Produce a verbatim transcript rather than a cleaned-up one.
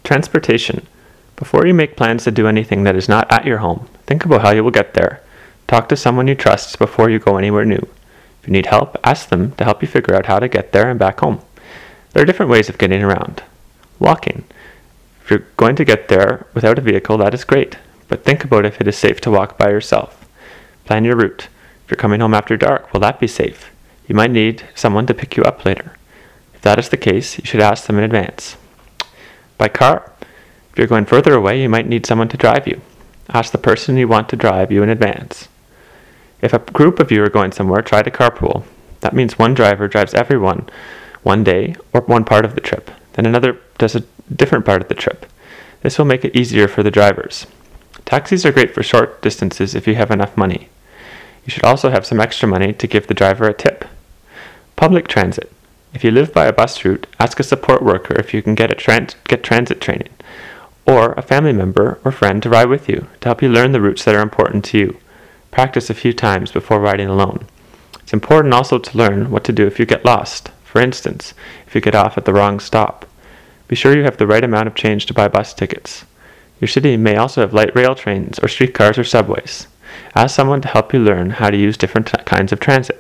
Transportation. Before you make plans to do anything that is not at your home, think about how you will get there. Talk to someone you trust before you go anywhere new. If you need help, ask them to help you figure out how to get there and back home. There are different ways of getting around. Walking. If you're going to get there without a vehicle, that is great, but think about if it is safe to walk by yourself. Plan your route. If you're coming home after dark, will that be safe? You might need someone to pick you up later. If that is the case, you should ask them in advance. By car. If you're going further away, you might need someone to drive you. Ask the person you want to drive you in advance. If a group of you are going somewhere, try to carpool. That means one driver drives everyone one day or one part of the trip, then another does a different part of the trip. This will make it easier for the drivers. Taxis are great for short distances if you have enough money. You should also have some extra money to give the driver a tip. Public transit. If you live by a bus route, ask a support worker if you can get a trans- get transit training, or a family member or friend to ride with you to help you learn the routes that are important to you. Practice a few times before riding alone. It's important also to learn what to do if you get lost. For instance, if you get off at the wrong stop. Be sure you have the right amount of change to buy bus tickets. Your city may also have light rail trains or streetcars or subways. Ask someone to help you learn how to use different t- kinds of transit.